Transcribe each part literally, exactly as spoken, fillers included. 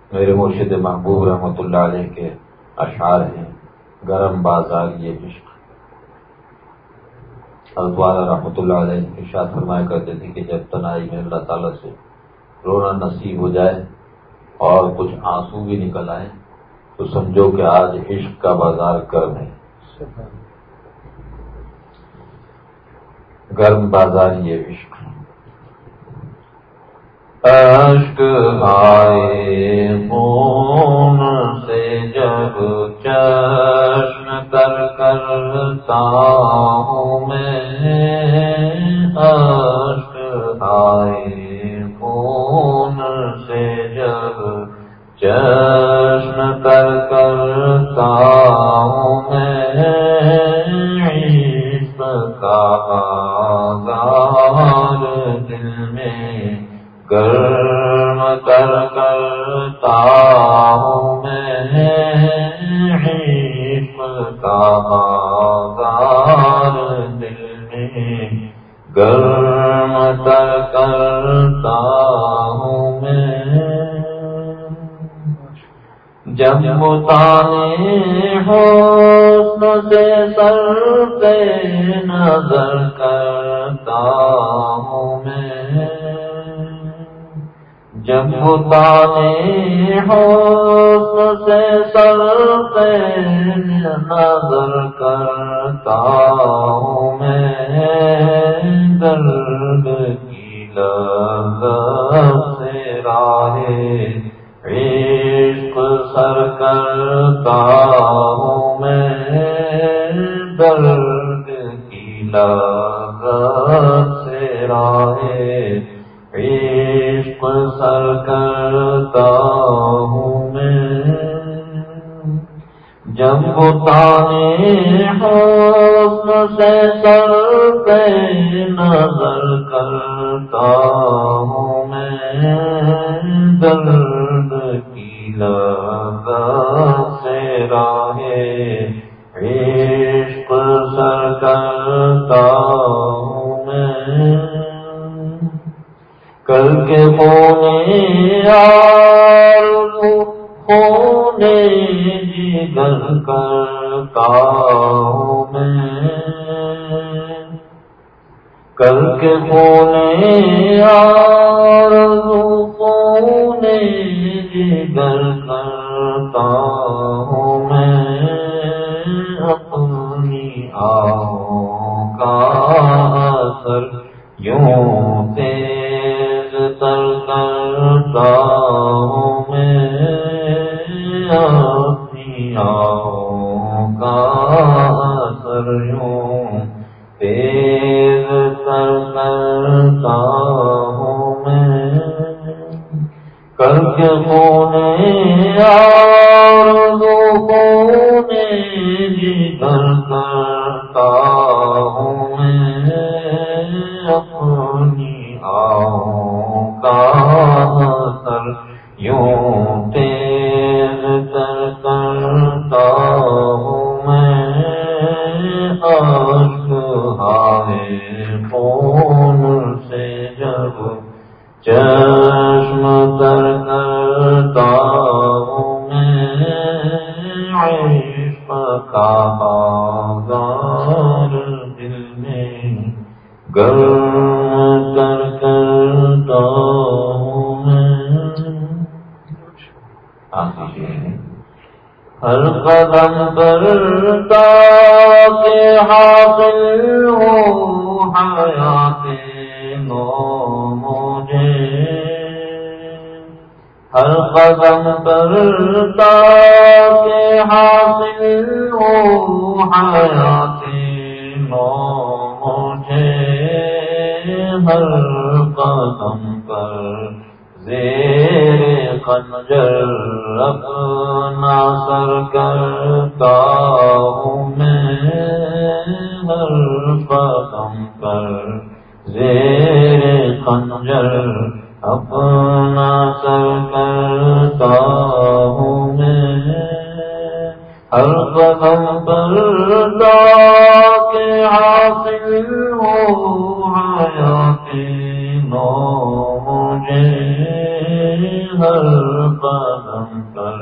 میرے مرشد محبوب رحمۃ اللہ علیہ کے اشعار ہیں، گرم بازار یہ عشق۔ حضرت والا رحمۃ اللہ علیہ ارشاد فرمایا کرتے تھے کہ جب تنہائی میں اللہ تعالیٰ سے رونا نصیب ہو جائے اور کچھ آنسو بھی نکل آئے تو سمجھو کہ آج عشق کا بازار گرم ہے۔ گرم بازار یہ عشق۔ اشک آئے خون سے جب چشم تر کرتا ہوں میں، اشک آئے خون سے جب چشم تر کرتا ہوں میں، عشق کا بازار دل میں گرم تر کرتا ہوں میں، عشق کا بازار دل میں گرم تر کرتا ہوں میں۔ جب متانے حسن سے سر پہ نظر کرتا ہوں میں، جب تانے حسن سے سر پہ نظر کرتا ہوں میں، درد کی لذت سے راہ عشق سر کرتا ہوں میں، درد کی لذت سے راہ عشق سر کرتا ہوں میں۔ جب تانے حسن سے سر پہ نظر کرتا ہوں میں، درد کی لذت سے راہ عشق سر کرتا ہوں میں۔ کر کے خونے آرزو خونے جگر کرتا ہوں میں، کر کے خونے آرزو خونے جگر کرتا ہوں میں، اپنی آہوں کا اثر یوں تیز تر کرتا ہوں میں، اپنی آہوں کا اثر یوں تیز تر کرتا ہوں میں۔ کر کے خونے آرزو خونے جگر کرتا ہوں میں، اپنی آہوں کا اثر یوں تیز تر کرتا ہوں میں، اشک آئے خون سے جب چشم تر کرتا ہوں میں، عشق کا بازار دل میں گرم تر کرتا ہوں میں۔ ہر قدم پر تاکہ حاصل ہو حیات نو مجھے، ہر قدم پر تاکہ حاصل ہو حیات نو مجھے، ہر قدم پر زیر خنجر اپنا سر کرتا ہوں میں، ہر قدم پر زیر خنجر اپنا سر کرتا ہوں میں، ہر قدم پر تاکہ حاصل ہو حیات نو مجھے، ہر قدم پر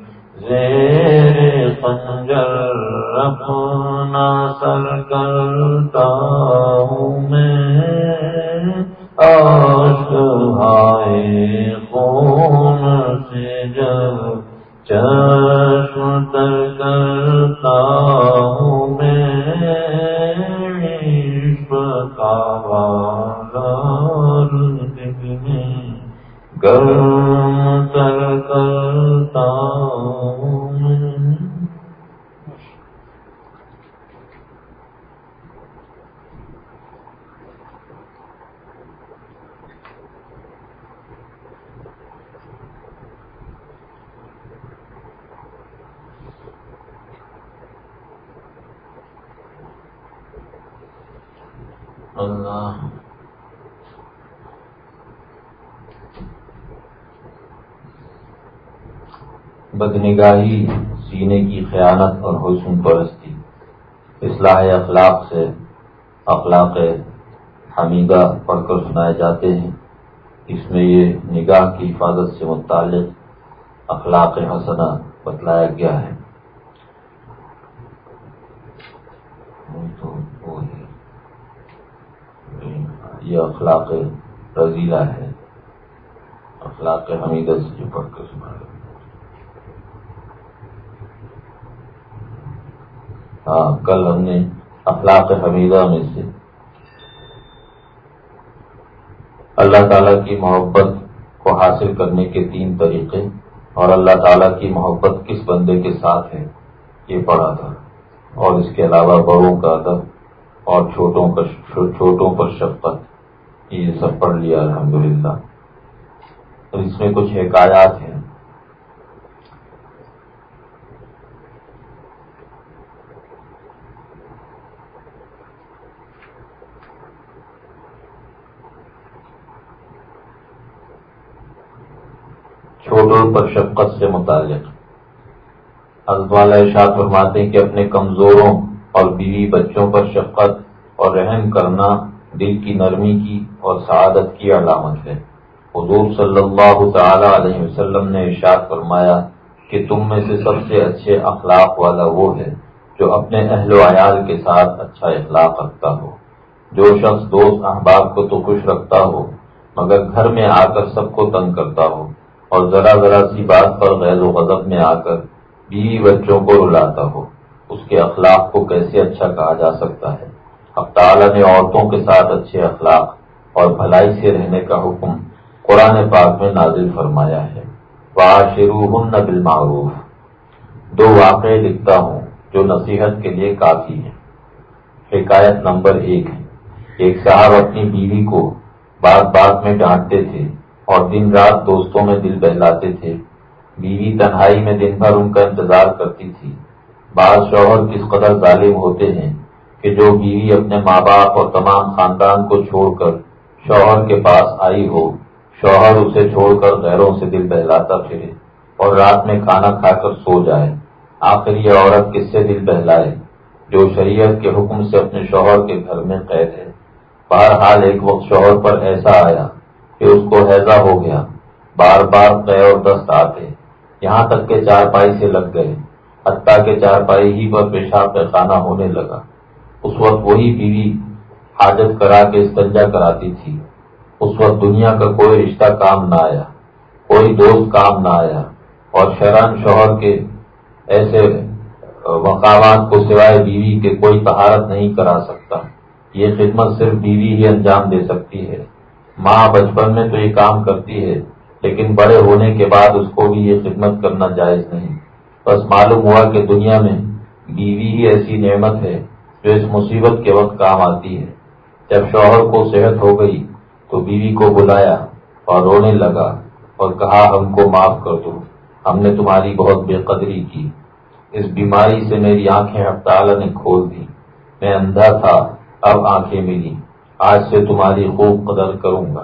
زیر خنجر اپنا سر کرتا ہوں میں، اشک ہائے خون سے جب چشم تر کرتا ہوں میں، عشق کا بازار دل میں گرم تر کرتا ہوں میں۔ اللہ بدنگاہی، سینے کی خیانت اور حسن پرستی اصلاح اخلاق سے اخلاق حمیدہ پڑھ کر سنائے جاتے ہیں۔ اس میں یہ نگاہ کی حفاظت سے متعلق اخلاق حسنہ بتلایا گیا ہے۔ تو وہ ہے یہ اخلاق رذیلہ ہے، اخلاق حمیدہ سے جو پڑھ کر سنایا۔ ہاں، کل ہم نے اخلاق حمیدہ میں سے اللہ تعالیٰ کی محبت کو حاصل کرنے کے تین طریقے اور اللہ تعالیٰ کی محبت کس بندے کے ساتھ ہے یہ پڑھا تھا، اور اس کے علاوہ بڑوں کا ادب اور چھوٹوں کا چھوٹوں پر شفقت، یہ سب پڑھ لیا الحمدللہ۔ اور اس میں کچھ حکایات ہیں۔ چھوٹوں پر شفقت سے متعلق حضرت والا ارشاد فرماتے ہیں کہ اپنے کمزوروں اور بیوی بچوں پر شفقت اور رحم کرنا دل کی نرمی کی اور سعادت کی علامت ہے۔ حضور صلی اللہ تعالی علیہ وسلم نے ارشاد فرمایا کہ تم میں سے سب سے اچھے اخلاق والا وہ ہے جو اپنے اہل و عیال کے ساتھ اچھا اخلاق رکھتا ہو۔ جو شخص دوست احباب کو تو خوش رکھتا ہو مگر گھر میں آ کر سب کو تنگ کرتا ہو اور ذرا ذرا سی بات پر غیظ و غضب میں آ کر بیوی بچوں کو رلاتا ہو، اس کے اخلاق کو کیسے اچھا کہا جا سکتا ہے؟ اب تعالیٰ نے عورتوں کے ساتھ اچھے اخلاق اور بھلائی سے رہنے کا حکم قرآن پاک میں نازل فرمایا ہے۔ وَعَاشِرُوهُنَّ بِالْمَعْرُوفِ۔ دو واقعے لکھتا ہوں جو نصیحت کے لیے کافی ہیں۔ حکایت نمبر ایک ہے، ایک صاحب اپنی بیوی کو بات بات میں ڈانٹتے تھے اور دن رات دوستوں میں دل بہلاتے تھے۔ بیوی تنہائی میں دن بھر ان کا انتظار کرتی تھی۔ بعض شوہر کس قدر ظالم ہوتے ہیں کہ جو بیوی اپنے ماں باپ اور تمام خاندان کو چھوڑ کر شوہر کے پاس آئی ہو، شوہر اسے چھوڑ کر غیروں سے دل بہلاتا پھرے اور رات میں کھانا کھا کر سو جائے۔ آخر یہ عورت کس سے دل بہلائے جو شریعت کے حکم سے اپنے شوہر کے گھر میں قید ہے۔ بہرحال ایک وقت شوہر پر ایسا آیا کہ اس کو ہیضہ ہو گیا، بار بار قے اور دست آتے، یہاں تک کہ چارپائی سے لگ گئے، حتیٰ کہ چارپائی ہی پر پیشاب پیخانہ ہونے لگا۔ اس وقت وہی بیوی حاجت کرا کے استنجا کراتی تھی۔ اس وقت دنیا کا کوئی رشتہ کام نہ آیا، کوئی دوست کام نہ آیا، اور شرعاً شوہر کے ایسے مقامات کو سوائے بیوی کے کوئی طہارت نہیں کرا سکتا۔ یہ خدمت صرف بیوی ہی انجام دے سکتی ہے۔ ماں بچپن میں تو یہ کام کرتی ہے لیکن بڑے ہونے کے بعد اس کو بھی یہ خدمت کرنا جائز نہیں۔ بس معلوم ہوا کہ دنیا میں بیوی ہی ایسی نعمت ہے جو اس مصیبت کے وقت کام آتی ہے۔ جب شوہر کو صحت ہو گئی تو بیوی کو بلایا اور رونے لگا اور کہا ہم کو معاف کر دو، ہم نے تمہاری بہت بے قدری کی۔ اس بیماری سے میری آنکھیں اب تعالیٰ نے کھول دی، میں اندھا تھا اب آنکھیں ملی، آج سے تمہاری خوب قدر کروں گا۔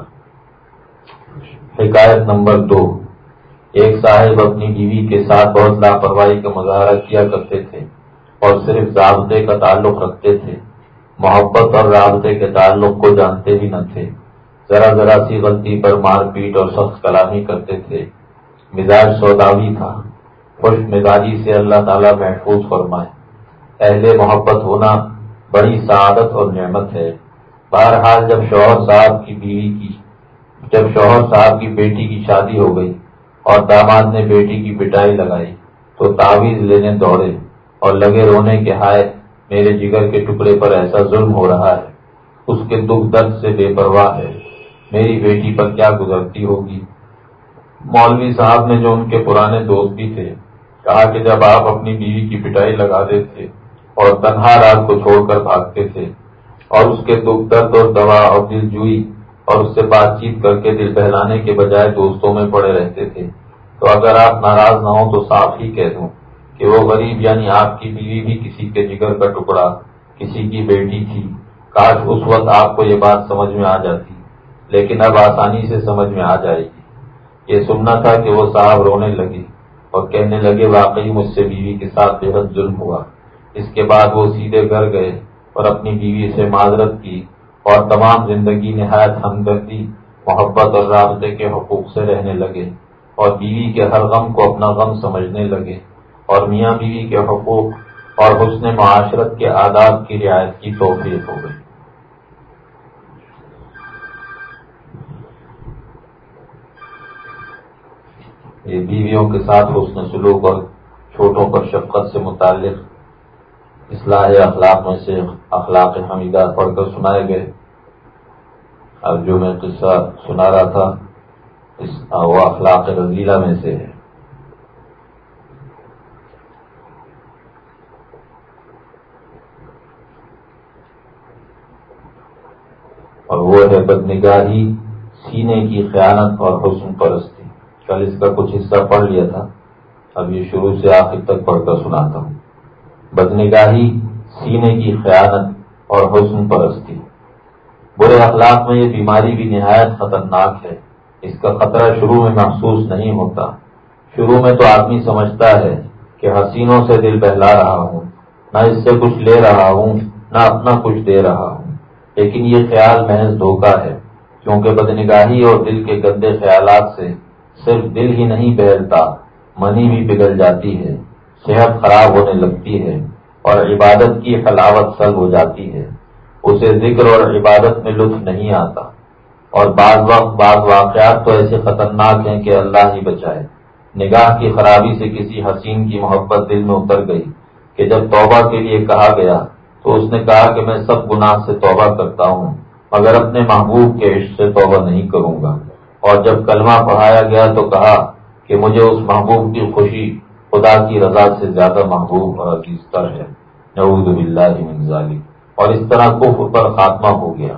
حکایت نمبر دو، ایک صاحب اپنی بیوی کے ساتھ بہت لاپرواہی کا مظاہرہ کیا کرتے تھے اور صرف ضابطے کا تعلق رکھتے تھے، محبت اور رابطے کے تعلق کو جانتے بھی نہ تھے۔ ذرا ذرا سی غلطی پر مار پیٹ اور سخت کلامی کرتے تھے. مزاج سوداوی تھا. خوش مزاجی سے اللہ تعالیٰ محفوظ فرمائے. اہل محبت ہونا بڑی سعادت اور نعمت ہے. بہرحال جب شوہر صاحب کی بیوی کی جب شوہر صاحب کی بیٹی کی شادی ہو گئی اور داماد نے بیٹی کی پٹائی لگائی تو تعویذ لینے دوڑے اور لگے رونے کہ ہائے میرے جگر کے ٹکڑے پر ایسا ظلم ہو رہا ہے. اس کے دکھ درد سے بے پرواہ ہے. میری بیٹی پر کیا گزرتی ہوگی. مولوی صاحب نے جو ان کے پرانے دوست بھی تھے کہا کہ جب آپ اپنی بیوی کی پٹائی لگا دیتے اور تنہا رات کو چھوڑ کر بھاگتے تھے اور اس کے دکھ درد اور دوا اور دل جوئی اور اس سے بات چیت کر کے دل بہلانے کے بجائے دوستوں میں پڑے رہتے تھے تو اگر آپ ناراض نہ ہوں تو صاف ہی کہہ دوں کہ وہ غریب یعنی آپ کی بیوی بھی کسی کے جگر کا ٹکڑا کسی کی بیٹی تھی. کاش اس وقت آپ کو یہ بات سمجھ میں آ جاتی لیکن اب آسانی سے سمجھ میں آ جائے گی. یہ سننا تھا کہ وہ صاحب رونے لگی اور کہنے لگے واقعی مجھ سے بیوی کے ساتھ بے حد ظلم ہوا. اس کے بعد وہ سیدھے گھر گئے اور اپنی بیوی سے معذرت کی اور تمام زندگی نہایت ہمدردی محبت اور رابطے کے حقوق سے رہنے لگے اور بیوی کے ہر غم کو اپنا غم سمجھنے لگے اور میاں بیوی کے حقوق اور حسن معاشرت کے آداب کی رعایت کی توفیق ہو گئی. یہ بیویوں کے ساتھ حسن سلوک اور چھوٹوں پر شفقت سے متعلق اصلاح اخلاق میں سے اخلاق حمیدہ پڑھ کر سنائے گئے. اب جو میں قصہ سنا رہا تھا اس وہ اخلاق رذیلہ میں سے ہے. اور وہ ہے بدنگاہی سینے کی خیانت اور حسن پرستی. کل اس کا کچھ حصہ پڑھ لیا تھا اب یہ شروع سے آخر تک پڑھ کر سناتا ہوں. بدنگاہی سینے کی خیانت اور حسن پرستی. برے اخلاق میں یہ بیماری بھی نہایت خطرناک ہے. اس کا خطرہ شروع میں محسوس نہیں ہوتا. شروع میں تو آدمی سمجھتا ہے کہ حسینوں سے دل بہلا رہا ہوں, نہ اس سے کچھ لے رہا ہوں نہ اپنا کچھ دے رہا ہوں. لیکن یہ خیال محض دھوکہ ہے, کیونکہ بدنگاہی اور دل کے گندے خیالات سے صرف دل ہی نہیں بہلتا, منی بھی پگھل جاتی ہے, صحت خراب ہونے لگتی ہے اور عبادت کی حلاوت سلب ہو جاتی ہے. اسے ذکر اور عبادت میں لطف نہیں آتا. اور بعض وقت بعض واقعات تو ایسے خطرناک ہیں کہ اللہ ہی بچائے. نگاہ کی خرابی سے کسی حسین کی محبت دل میں اتر گئی کہ جب توبہ کے لیے کہا گیا تو اس نے کہا کہ میں سب گناہ سے توبہ کرتا ہوں مگر اپنے محبوب کے عشق سے توبہ نہیں کروں گا. اور جب کلمہ پڑھایا گیا تو کہا کہ مجھے اس محبوب کی خوشی خدا کی رضا سے زیادہ محبوب اور عزیز تر ہے. نعوذ باللہ من ذالک. اور اس طرح کفر پر خاتمہ ہو گیا.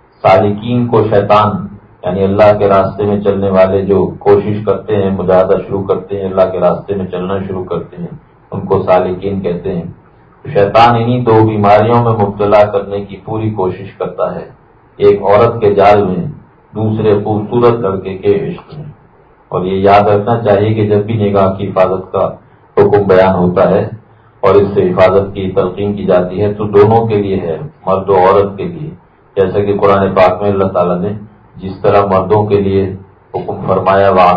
سالکین کو شیطان یعنی اللہ کے راستے میں چلنے والے جو کوشش کرتے ہیں, مجاہدہ شروع کرتے ہیں, اللہ کے راستے میں چلنا شروع کرتے ہیں, ان کو سالکین کہتے ہیں. شیطان انہی دو بیماریوں میں مبتلا کرنے کی پوری کوشش کرتا ہے, ایک عورت کے جال میں, دوسرے خوبصورت لڑکے کے عشق میں. اور یہ یاد رکھنا چاہیے کہ جب بھی نگاہ کی حفاظت کا حکم بیان ہوتا ہے اور اس سے حفاظت کی تلقین کی جاتی ہے تو دونوں کے لیے ہے, مرد و عورت کے لیے. جیسا کہ قرآن پاک میں اللہ تعالیٰ نے جس طرح مردوں کے لیے حکم فرمایا وا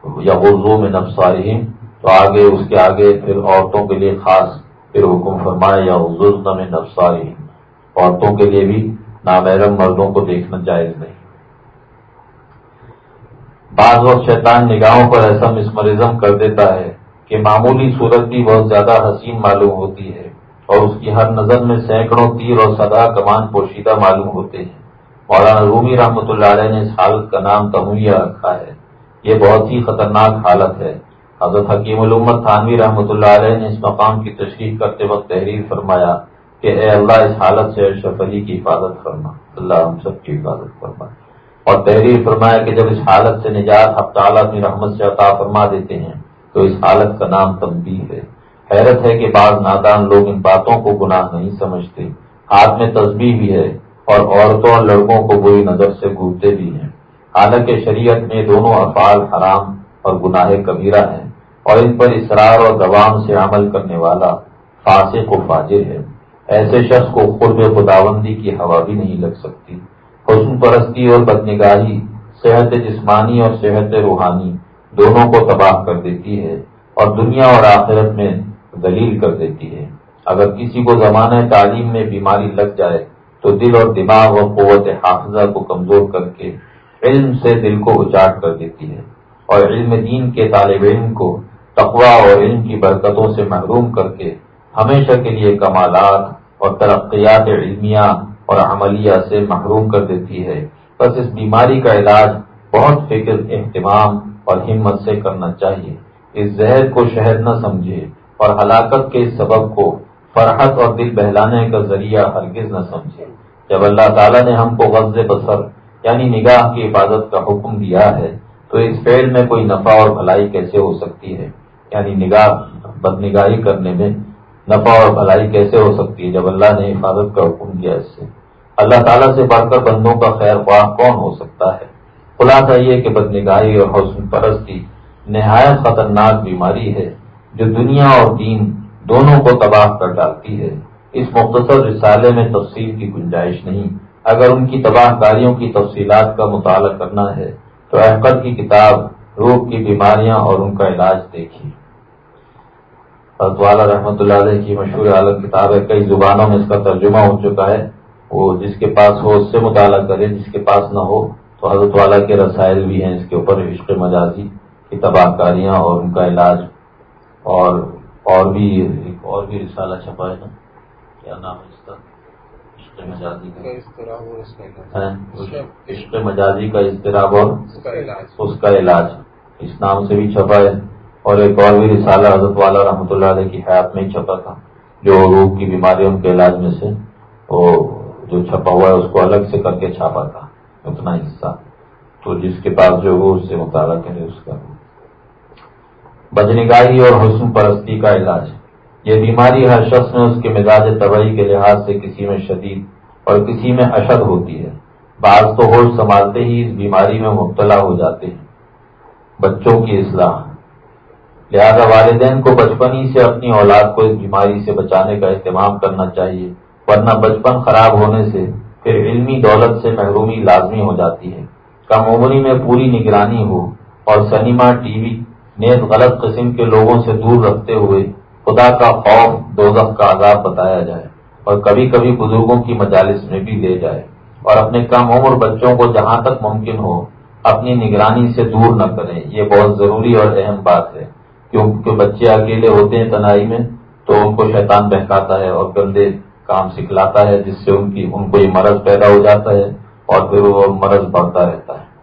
یغضوا من ابصارہم, تو آگے اس کے آگے پھر عورتوں کے لیے خاص پھر حکم فرمایا یغضضن من ابصارہم, عورتوں کے لیے بھی نامحرم مردوں کو دیکھنا جائز نہیں. بعض وقت شیطان نگاہوں پر ایسا مسمرزم کر دیتا ہے کہ معمولی صورت بھی بہت زیادہ حسین معلوم ہوتی ہے اور اس کی ہر نظر میں سینکڑوں تیر اور صدا کمان پوشیدہ معلوم ہوتے ہیں. مولانا رومی رحمۃ اللہ علیہ نے اس حالت کا نام تمویہ رکھا ہے. یہ بہت ہی خطرناک حالت ہے. حضرت حکیم الامت تھانوی رحمۃ اللہ علیہ نے اس مقام کی تشریح کرتے وقت تحریر فرمایا کہ اے اللہ اس حالت سے اشرف علی کی حفاظت فرما, اللہ ہم سب کی حفاظت فرما. اور تحریر فرمایا کہ جب اس حالت سے نجات حق تعالیٰ اپنی رحمت سے عطا فرما دیتے ہیں تو اس حالت کا نام تنبیہ ہے. حیرت ہے کہ بعض نادان لوگ ان باتوں کو گناہ نہیں سمجھتے. ہاتھ میں تسبیح بھی ہے اور عورتوں اور لڑکوں کو بری نظر سے گھورتے بھی ہیں, حالانکہ شریعت میں دونوں افعال حرام اور گناہ کبیرہ ہیں اور ان پر اصرار اور دوام سے عمل کرنے والا فاسق و فاجر ہے. ایسے شخص کو قرب خداوندی کی ہوا بھی نہیں لگ سکتی. حسن پرستی اور بدنگاہی صحت جسمانی اور صحت روحانی دونوں کو تباہ کر دیتی ہے اور دنیا اور آخرت میں ذلیل کر دیتی ہے۔ اگر کسی کو زمانہ تعلیم میں بیماری لگ جائے تو دل اور دماغ اور قوت حافظہ کو کمزور کر کے علم سے دل کو اچاٹ کر دیتی ہے، اور علم دین کے طالب علم کو تقویٰ اور علم کی برکتوں سے محروم کر کے ہمیشہ کے لیے کمالات اور ترقیات علمیہ اور عملیہ سے محروم کر دیتی ہے۔ بس اس بیماری کا علاج بہت فکر، اہتمام اور ہمت سے کرنا چاہیے۔ اس زہر کو شہد نہ سمجھے اور ہلاکت کے اس سبب کو فرحت اور دل بہلانے کا ذریعہ ہرگز نہ سمجھے۔ جب اللہ تعالیٰ نے ہم کو غض بصر یعنی نگاہ کی حفاظت کا حکم دیا ہے تو اس فعل میں کوئی نفع اور بھلائی کیسے ہو سکتی ہے؟ یعنی نگاہ بدنگاہی کرنے میں نفع اور بھلائی کیسے ہو سکتی ہے جب اللہ نے حفاظت کا حکم دیا اس سے؟ اللہ تعالیٰ سے بڑھ کر بندوں کا خیر خواہ کون ہو سکتا ہے؟ خلاصہ یہ کہ بدنگاہی اور حسن پرستی نہایت خطرناک بیماری ہے جو دنیا اور دین دونوں کو تباہ کر ڈالتی ہے۔ اس مختصر رسالے میں تفصیل کی گنجائش نہیں۔ اگر ان کی تباہ کاریوں کی تفصیلات کا مطالعہ کرنا ہے تو احقر کی کتاب روح کی بیماریاں اور ان کا علاج دیکھیے۔ حضرت والا رحمۃ اللہ علیہ کی مشہور عالم کتاب ہے، کئی زبانوں میں اس کا ترجمہ ہو چکا ہے، وہ جس کے پاس ہو اس سے مطالعہ کرے، جس کے پاس نہ ہو تو حضرت والا کے رسائل بھی ہیں اس کے اوپر، عشق مجازی کی تباہ کاریاں اور ان کا علاج، اور اور بھی ایک اور بھی رسالہ چھپا ہے نا، کیا نام ہے اس کا؟ عشق مجازی کا عشق مجازی کا اضطراب اور اس کا علاج، اس نام سے بھی چھپا ہے۔ اور ایک اور بھی رسالہ حضرت والا رحمۃ اللہ علیہ کی حیات میں ہی چھپا تھا، جو روح کی بیماریوں کے علاج میں سے وہ جو چھپا ہوا ہے اس کو الگ سے کر کے چھاپا تھا اتنا حصہ، تو جس کے پاس جو ہو اس سے مطالعہ کرے اس کا۔ بدنگاہی اور حسن پرستی کا علاج، یہ بیماری ہر شخص میں اس کے مزاج طبعی کے لحاظ سے کسی میں شدید اور کسی میں اشد ہوتی ہے۔ بعض تو ہوش سنبھالتے ہی اس بیماری میں مبتلا ہو جاتے ہیں۔ بچوں کی اصلاح، لہذا والدین کو بچپن ہی سے اپنی اولاد کو اس بیماری سے بچانے کا اہتمام کرنا چاہیے، ورنہ بچپن خراب ہونے سے پھر علمی دولت سے محرومی لازمی ہو جاتی ہے۔ کم عمری میں پوری نگرانی ہو اور سنیما، ٹی وی نیز غلط قسم کے لوگوں سے دور رکھتے ہوئے خدا کا خوف دوزخ کا عذاب بتایا جائے، اور کبھی کبھی بزرگوں کی مجالس میں بھی لے جائے، اور اپنے کم عمر بچوں کو جہاں تک ممکن ہو اپنی نگرانی سے دور نہ کریں۔ یہ بہت ضروری اور اہم بات ہے، کیونکہ بچے اکیلے ہوتے ہیں تنہائی میں تو ان کو شیطان بہکاتا ہے اور گندے کام سکھلاتا ہے، جس سے ان کی ان کو یہ مرض پیدا ہو جاتا ہے اور پھر وہ مرض بڑھتا رہتا ہے۔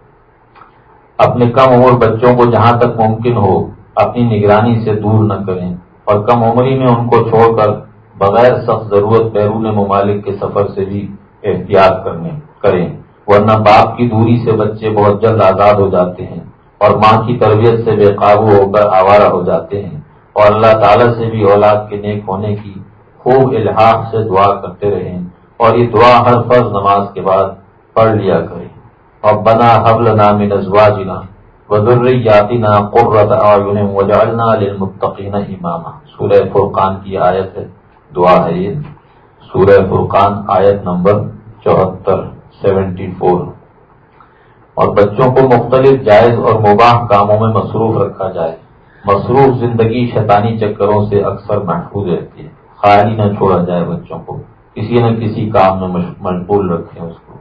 اپنے کم عمر بچوں کو جہاں تک ممکن ہو اپنی نگرانی سے دور نہ کریں، اور کم عمری میں ان کو چھوڑ کر بغیر سخت ضرورت بیرون ممالک کے سفر سے بھی احتیاط کرنے کریں، ورنہ باپ کی دوری سے بچے بہت جلد آزاد ہو جاتے ہیں اور ماں کی تربیت سے بے قابو ہو کر آوارہ ہو جاتے ہیں۔ اور اللہ تعالیٰ سے بھی اولاد کے نیک ہونے کی خوب الحاح سے دعا کرتے رہیں، اور یہ دعا ہر فرض نماز کے بعد پڑھ لیا کریں۔ ربنا هب لنا من ازواجنا وذرياتنا قرة اعين واجعلنا للمتقين اماما، سورہ فرقان کی آیت ہے، دعا ہے یہ، سورہ فرقان آیت نمبر چوہتر سیونٹی فور۔ اور بچوں کو مختلف جائز اور مباح کاموں میں مصروف رکھا جائے۔ مصروف زندگی شیطانی چکروں سے اکثر محفوظ رہتی ہے، خالی نہ چھوڑا جائے، بچوں کو کسی نہ کسی کام میں مشغول رکھیں اس کو۔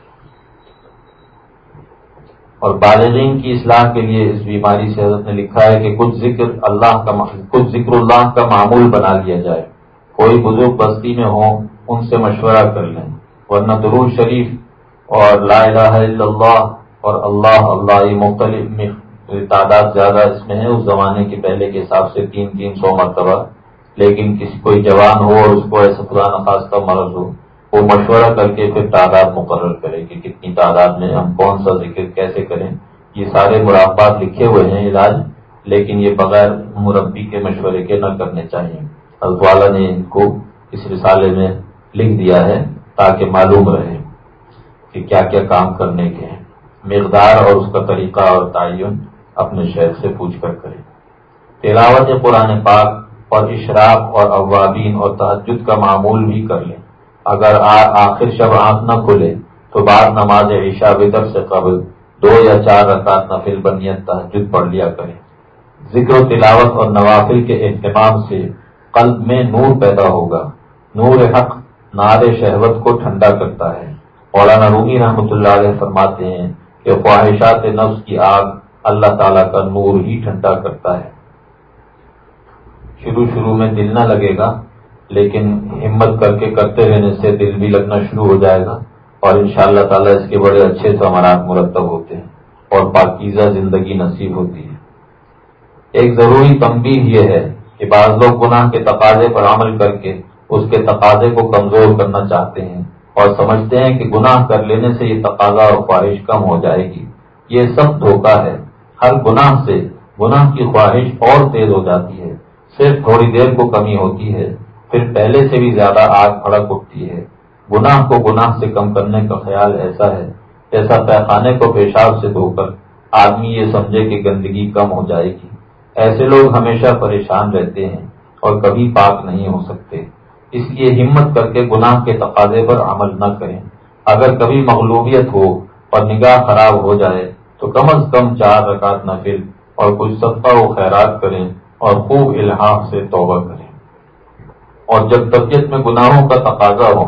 اور بالغین کی اصلاح کے لیے اس بیماری سے حضرت نے لکھا ہے کہ کچھ ذکر اللہ کا کچھ ذکر اللہ کا معمول بنا لیا جائے، کوئی بزرگ بستی میں ہوں ان سے مشورہ کر لیں، ورنہ درود شریف اور لا الہ الا اللہ اور اللہ اللہ یہ مختلف تعداد زیادہ اس میں ہے، اس زمانے کے پہلے کے حساب سے تین تین سو مرتبہ، لیکن کسی کوئی جوان ہو اور اس کو ایسا خدا نخواستہ مرض ہو، وہ مشورہ کر کے پھر تعداد مقرر کرے کہ کتنی تعداد میں ہم کون سا ذکر کیسے کریں۔ یہ سارے مراقبات لکھے ہوئے ہیں علاج، لیکن یہ بغیر مربی کے مشورے کے نہ کرنے چاہیے۔ حضرت والا نے ان کو اس رسالے میں لکھ دیا ہے تاکہ معلوم رہے کہ کیا کیا کام کرنے کے ہیں۔ مقدار اور اس کا طریقہ اور تعین اپنے شیخ سے پوچھ کر کریں۔ تلاوت قرآن پاک اور اشراق اور اوابین اور تہجد کا معمول بھی کر لیں۔ اگر آخر شب آنکھ نہ کھلے تو بعد نماز عشاء وتر سے قبل دو یا چار رکعت نفل بنیت تہجد پڑھ لیا کریں۔ ذکر و تلاوت اور نوافل کے اہتمام سے قلب میں نور پیدا ہوگا۔ نور حق نار شہوت کو ٹھنڈا کرتا ہے۔ مولانا رومی رحمۃ اللہ علیہ فرماتے ہیں کہ خواہشات نفس کی آگ اللہ تعالیٰ کا نور ہی ٹھنڈا کرتا ہے۔ شروع شروع میں دل نہ لگے گا، لیکن ہمت کر کے کرتے رہنے سے دل بھی لگنا شروع ہو جائے گا، اور انشاءاللہ تعالیٰ اس کے بڑے اچھے ثمرات مرتب ہوتے ہیں اور پاکیزہ زندگی نصیب ہوتی ہے۔ ایک ضروری تنبیہ یہ ہے کہ بعض لوگ گناہ کے تقاضے پر عمل کر کے اس کے تقاضے کو کمزور کرنا چاہتے ہیں اور سمجھتے ہیں کہ گناہ کر لینے سے یہ تقاضا اور خواہش کم ہو جائے گی۔ یہ سب دھوکہ ہے۔ ہر گناہ سے گناہ کی خواہش اور تیز ہو جاتی ہے، صرف تھوڑی دیر کو کمی ہوتی ہے، پھر پہلے سے بھی زیادہ آگ بھڑک اٹھتی ہے۔ گناہ کو گناہ سے کم کرنے کا خیال ایسا ہے جیسا پیخانے کو پیشاب سے دھو کر آدمی یہ سمجھے کہ گندگی کم ہو جائے گی۔ ایسے لوگ ہمیشہ پریشان رہتے ہیں اور کبھی پاک نہیں ہو سکتے۔ اس لیے ہمت کر کے گناہ کے تقاضے پر عمل نہ کریں۔ اگر کبھی مغلوبیت ہو اور نگاہ خراب ہو جائے تو کم از کم چار رکعت نفل اور کچھ صدقہ و خیرات کریں اور خوب الحاح سے توبہ کریں۔ اور جب طبیعت میں گناہوں کا تقاضا ہو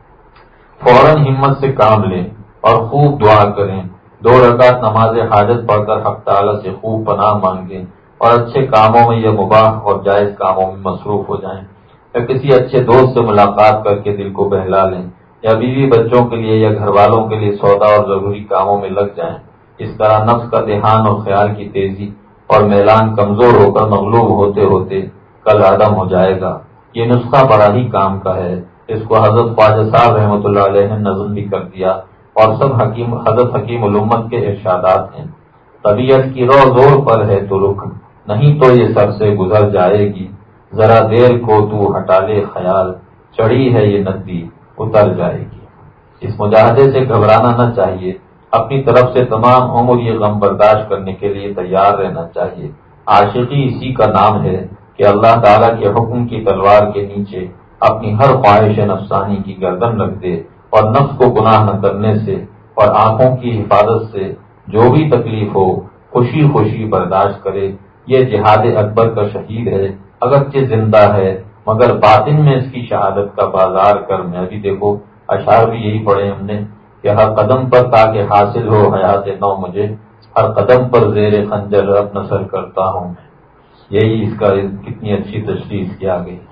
فوراً ہمت سے کام لیں اور خوب دعا کریں۔ دو رکعت نماز حاجت پڑھ کر حق تعالیٰ سے خوب پناہ مانگیں اور اچھے کاموں میں یا مباح اور جائز کاموں میں مصروف ہو جائیں، یا کسی اچھے دوست سے ملاقات کر کے دل کو بہلا لیں، یا بیوی بچوں کے لیے یا گھر والوں کے لیے سودا اور ضروری کاموں میں لگ جائیں۔ اس طرح نفس کا ذہان اور خیال کی تیزی اور میلان کمزور ہو کر مغلوب ہوتے ہوتے کل عدم ہو جائے گا۔ یہ نسخہ بڑا ہی کام کا ہے۔ اس کو حضرت خواجہ صاحب رحمۃ اللہ علیہ نے نظم بھی کر دیا، اور سب حکیم حضرت حکیم الامت کے ارشادات ہیں۔ طبیعت کی رو زور پر ہے تو رک، نہیں تو یہ سر سے گزر جائے گی، ذرا دیر کو تو ہٹا لے خیال، چڑھی ہے یہ ندی اتر جائے گی۔ اس مجاہدے سے گھبرانا نہ چاہیے، اپنی طرف سے تمام عمر یہ غم برداشت کرنے کے لیے تیار رہنا چاہیے۔ عاشقی اسی کا نام ہے کہ اللہ تعالیٰ کے حکم کی تلوار کے نیچے اپنی ہر خواہش نفسانی کی گردن رکھ دے اور نفس کو گناہ نہ کرنے سے اور آنکھوں کی حفاظت سے جو بھی تکلیف ہو خوشی خوشی برداشت کرے۔ یہ جہاد اکبر کا شہید ہے، اگرچہ زندہ ہے مگر باطن میں اس کی شہادت کا بازار کر میں ابھی دیکھو اشعار بھی یہی پڑھے ہم نے کہ ہر قدم پر تاکہ حاصل ہو حیات نو مجھے، ہر قدم پر زیر خنجر اب نثر کرتا ہوں میں۔ یہی اس کا کتنی اچھی تشریح کی آ گئی۔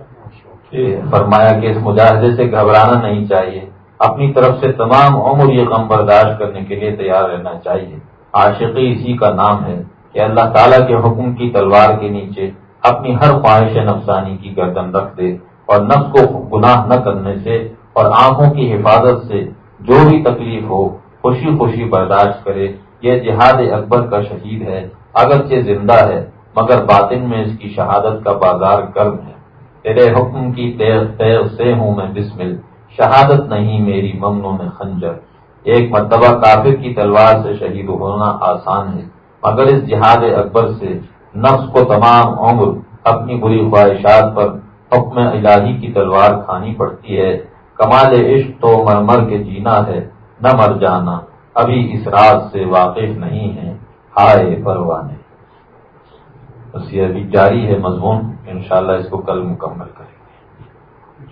فرمایا کہ اس مجاہدے سے گھبرانا نہیں چاہیے، اپنی طرف سے تمام عمر یہ غم برداشت کرنے کے لیے تیار رہنا چاہیے۔ عاشقی اسی کا نام ہے کہ اللہ تعالیٰ کے حکم کی تلوار کے نیچے اپنی ہر خواہش نفسانی کی گردن رکھ دے اور نفس کو گناہ نہ کرنے سے اور آنکھوں کی حفاظت سے جو بھی تکلیف ہو خوشی خوشی برداشت کرے۔ یہ جہاد اکبر کا شہید ہے، اگرچہ زندہ ہے مگر باطن میں اس کی شہادت کا بازار گرم ہے۔ تیرے حکم کی تیغ تیغ سے ہوں میں بسمل، شہادت نہیں میری ممنوع میں خنجر۔ ایک مرتبہ کافر کی تلوار سے شہید ہونا آسان ہے مگر اس جہاد اکبر سے نفس کو تمام عمر اپنی بری خواہشات پر حکم الہی کی تلوار کھانی پڑتی ہے۔ کمال عشق تو مر مر کے جینا ہے، نہ مر جانا ابھی اس راز سے واقف نہیں ہے، ہائے پروانے۔ بس یہ ابھی جاری ہے مضمون، انشاءاللہ اس کو کل مکمل کریں گے۔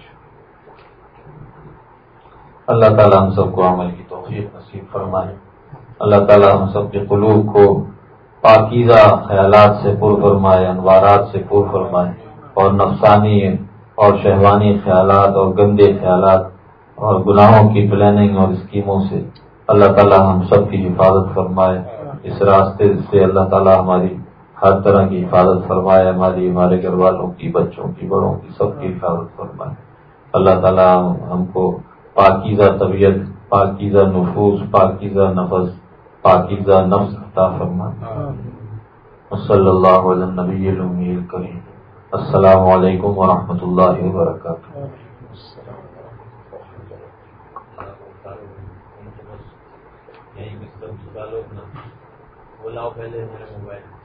اللہ تعالی ہم سب کو عمل کی توفیق نصیب فرمائے۔ اللہ تعالی ہم سب کے قلوب کو پاکیزہ خیالات سے پر فرمائے، انوارات سے پر فرمائے، اور نفسانی اور شہوانی خیالات اور گندے خیالات اور گناہوں کی پلاننگ اور اسکیموں سے اللہ تعالی ہم سب کی حفاظت فرمائے۔ اس راستے سے اللہ تعالی ہماری ہر طرح کی حفاظت فرمائے، ہماری ہمارے گھر والوں کی، بچوں کی، بڑوں کی، سب کی حفاظت فرمائے۔ اللہ تعالی ہم کو پاکیزہ طبیعت، پاکیزہ نفوس، پاکیزہ نفس، پاکیزہ نفس عطا فرمائے۔ صلی اللہ علیہ نبی الامی الکریم۔ السلام علیکم ورحمۃ اللہ وبرکاتہ۔ یہی بستر بچا لو اپنا، بلاؤ پہلے میرے موبائل